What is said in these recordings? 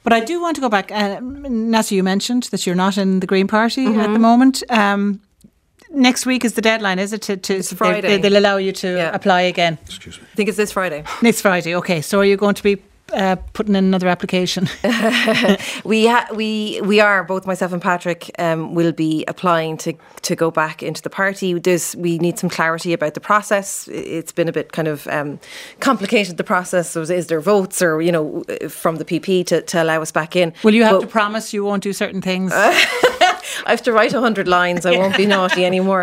But I do want to go back. Nasser, you mentioned that you're not in the Green Party at the moment. Next week is the deadline, is it? It's Friday. They'll allow you to apply again. Excuse me. I think it's this Friday. Next Friday, okay. So are you going to be putting in another application? We are, both myself and Patrick will be applying to go back into the party. We need some clarity about the process. It's been a bit kind of complicated, the process. So is there votes or, from the PP to allow us back in? Will you have to promise you won't do certain things? I have to write 100 lines. I won't be naughty anymore.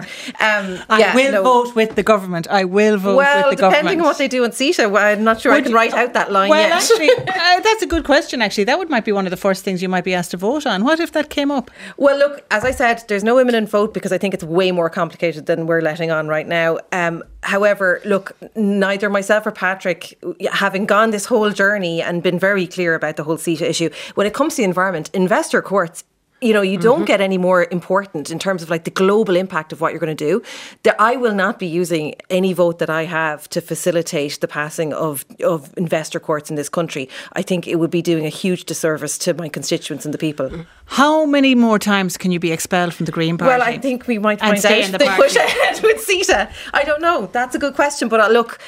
I will vote with the government. I will vote with the government. Well, depending on what they do in CETA, I'm not sure I can write out that line yet. Actually, that's a good question, actually. That might be one of the first things you might be asked to vote on. What if that came up? Well, look, as I said, there's no imminent vote because I think it's way more complicated than we're letting on right now. However, look, neither myself or Patrick, having gone this whole journey and been very clear about the whole CETA issue, when it comes to the environment, investor courts, you don't get any more important in terms of like the global impact of what you're going to do. I will not be using any vote that I have to facilitate the passing of investor courts in this country. I think it would be doing a huge disservice to my constituents and the people. How many more times can you be expelled from the Green Party? Well, I think we might find out stay in the they party. push ahead with CETA. I don't know. That's a good question. But look,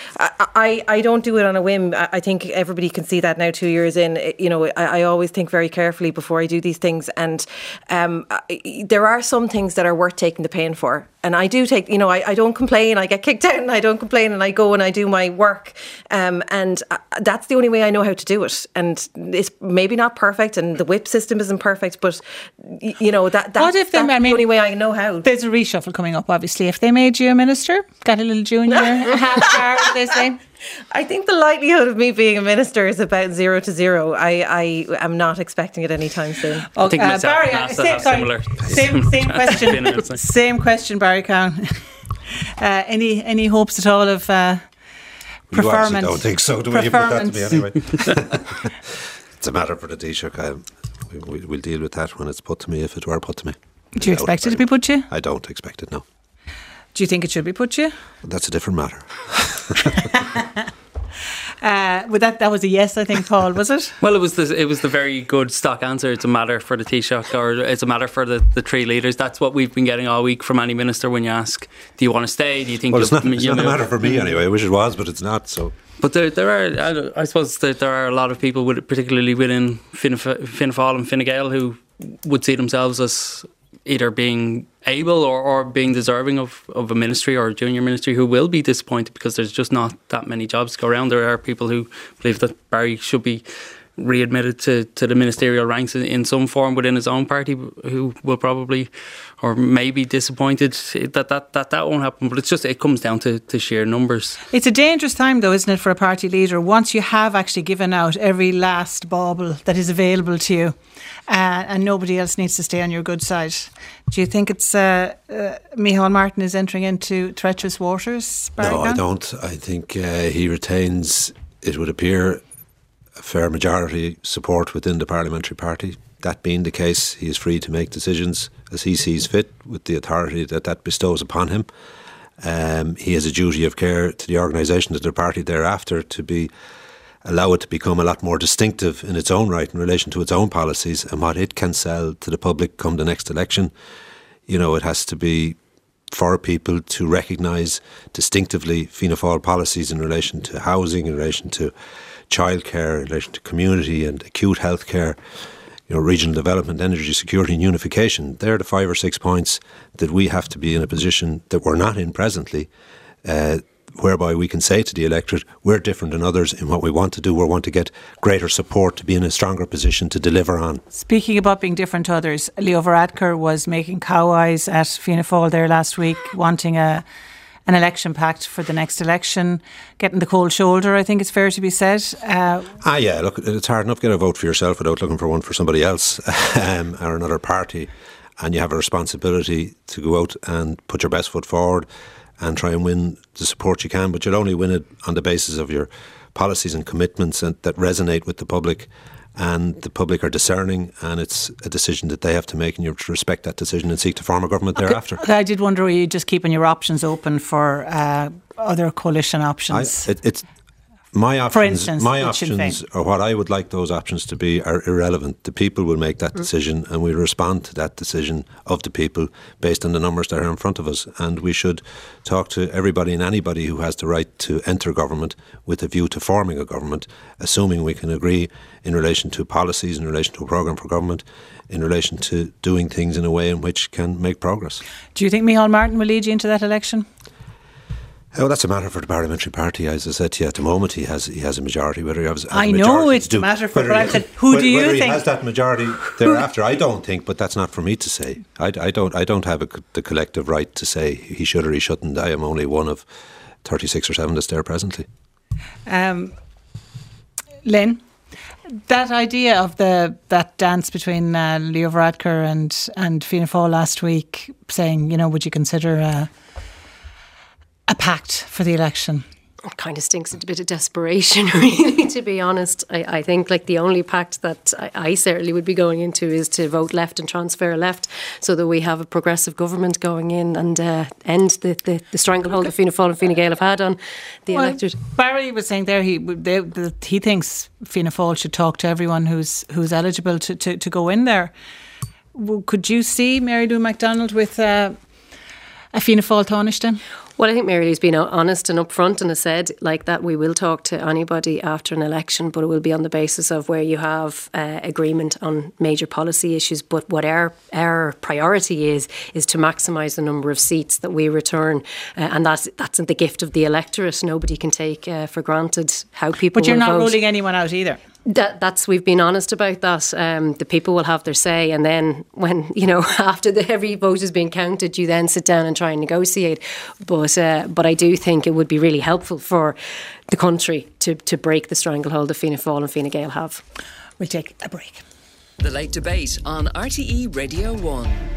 I don't do it on a whim. I think everybody can see that now 2 years in. I always think very carefully before I do these things. And there are some things that are worth taking the pain for. And I do take, I don't complain. I get kicked out and I don't complain and I go and I do my work. And that's the only way I know how to do it. And it's maybe not perfect and the whip system isn't perfect, but, that's the only way I know how. There's a reshuffle coming up, obviously. If they made you a minister, got a little junior half star, they say. I think the likelihood of me being a minister is about 0 to 0. I am not expecting it anytime soon. I think myself Barry, and Asa have similar same question. Same question, Barry Cowan. Any hopes at all of preferment? I don't think so. Do we put that to me anyway? It's a matter for the Taoiseach. We'll deal with that when it's put to me, if it were put to me. Do you expect it to be put to you? I don't expect it, no. Do you think it should be put to you? That's a different matter. That was a yes, I think, Paul, was it? Well, it was the very good stock answer. It's a matter for the Taoiseach, or it's a matter for the three leaders. That's what we've been getting all week from any minister when you ask, do you want to stay? Do you think it's not a matter for me anyway. I wish it was, but it's not. So. But there are, I suppose, there are a lot of people, particularly within Fianna Fáil and Fine Gael, who would see themselves as either being able or being deserving of a ministry or a junior ministry, who will be disappointed because there's just not that many jobs to go around. There are people who believe that Barry should be readmitted to the ministerial ranks in some form within his own party, who will probably or may be disappointed that won't happen. But it comes down to sheer numbers. It's a dangerous time, though, isn't it, for a party leader, once you have actually given out every last bauble that is available to you, and nobody else needs to stay on your good side. Do you think it's Micheál Martin is entering into treacherous waters, Barry? No, I don't. I think he retains, it would appear, a fair majority support within the parliamentary party. That being the case, he is free to make decisions as he sees fit with the authority that bestows upon him. He has a duty of care to the organisation of the party thereafter to allow it to become a lot more distinctive in its own right in relation to its own policies and what it can sell to the public come the next election. It has to be for people to recognise distinctively Fianna Fáil policies in relation to housing, in relation to childcare, in relation to community and acute health care, regional development, energy security and unification. They're the 5 or 6 points that we have to be in a position that we're not in presently, whereby we can say to the electorate, we're different than others in what we want to do. We want to get greater support to be in a stronger position to deliver on. Speaking about being different to others, Leo Varadkar was making cow eyes at Fianna Fáil there last week, wanting an election pact for the next election, getting the cold shoulder, I think it's fair to be said. Yeah, look, it's hard enough to get a vote for yourself without looking for one for somebody else or another party, and you have a responsibility to go out and put your best foot forward and try and win the support you can, but you'll only win it on the basis of your policies and commitments that resonate with the public, and the public are discerning, and it's a decision that they have to make, and you have to respect that decision and seek to form a government thereafter. I did wonder, were you just keeping your options open for other coalition options? My options, for instance, my options, or what I would like those options to be, are irrelevant. The people will make that decision, and we'll respond to that decision of the people based on the numbers that are in front of us. And we should talk to everybody and anybody who has the right to enter government with a view to forming a government, assuming we can agree in relation to policies, in relation to a programme for government, in relation to doing things in a way in which can make progress. Do you think Micheál Martin will lead you into that election? Oh, that's a matter for the parliamentary party. As I said to you, at the moment he has a majority. Whether he has I know it's a matter for, but I said, who do you think? Whether he has that majority thereafter, I don't think, but that's not for me to say. I don't have the collective right to say he should or he shouldn't. I am only one of 36 or 7 that's there presently. Lynn, that idea of that dance between Leo Varadkar and Fianna Fáil last week, saying, would you consider a pact for the election? It kind of stinks of a bit of desperation, really, to be honest. I think the only pact that I certainly would be going into is to vote left and transfer left, so that we have a progressive government going in and end the stranglehold that Fianna Fáil and Fine Gael have had on the electorate. Barry was saying there he thinks Fianna Fáil should talk to everyone who's eligible to go in there. Could you see Mary Lou McDonald with a Fianna Fáil Taoiseach? Well, I think Mary Lou's been honest and upfront and has said that we will talk to anybody after an election, but it will be on the basis of where you have agreement on major policy issues. But what our priority is to maximise the number of seats that we return, and that's the gift of the electorate. Nobody can take for granted how people. But you're not vote. ruling anyone out either. We've been honest about that. The people will have their say, and then when after every vote has been counted, you then sit down and try and negotiate. But I do think it would be really helpful for the country to break the stranglehold that Fianna Fáil and Fine Gael have. We'll take a break. The Late Debate on RTE Radio 1.